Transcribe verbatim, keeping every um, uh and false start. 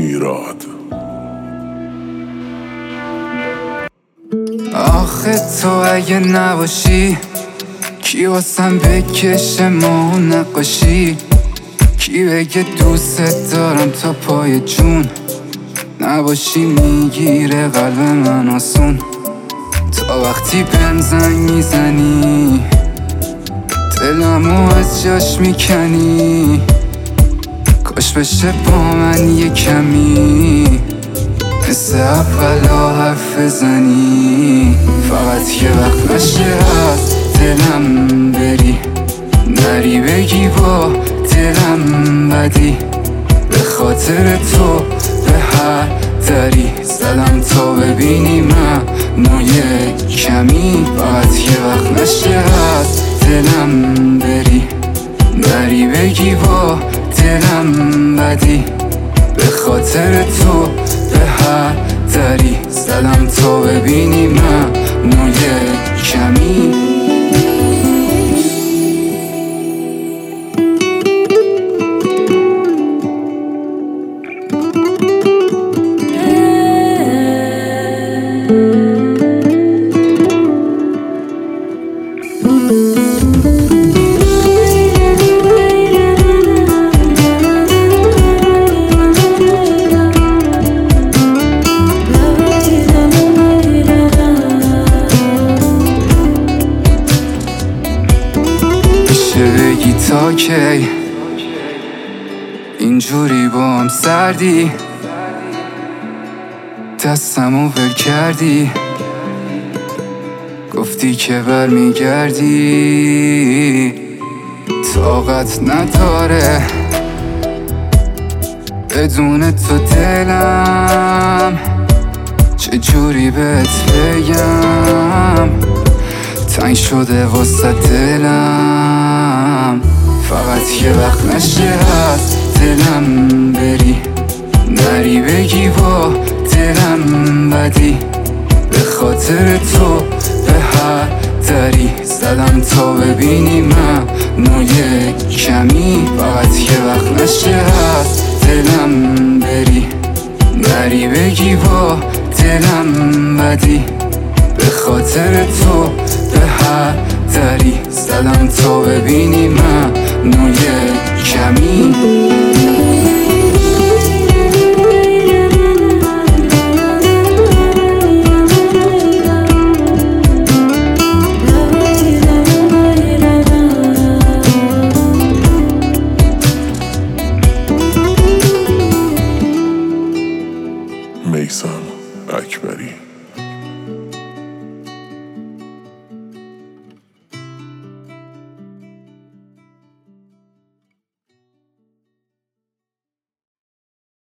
میراد. آخه تو اگه نباشی کی واسم بکشه ما نقاشی؟ کی بگه دوست دارم تا پای جون؟ نباشی میگیره قلب من آسون. تا وقتی بهم زنگ میزنی دلمو از جاش میکنی. کاش بشه با من یه کمی مثل اولا حرف بزنی. فقط یه وقت نشه از دلم بری، نری بگی با دلم بدی. به خاطر تو به هر دری زدم تا ببینی من نوی کمی. فقط یه وقت نشه از دلم بری، نری بگی با دلم بدی. به خاطر تو به هر دری زدم تا ببینی من نوی کمی. بگی تا کی اینجوری با هم سردی؟ دستمو ول کردی، گفتی که برمیگردی. طاقت نداره بدون تو دلم، چجوری بهت بگم؟ تنگ شده واسه دلم. فقط یه وقت نشه از دلم بری، نری بگی با دلم بدی. به خاطر تو به هر دری زدم تا ببینی من نوی کمی. فقط یه وقت نشه از دلم بری، نری بگی با دلم بدی. به خاطر تو به هر دری زدم تا ببینی من نوی کمی. میثم اکبری.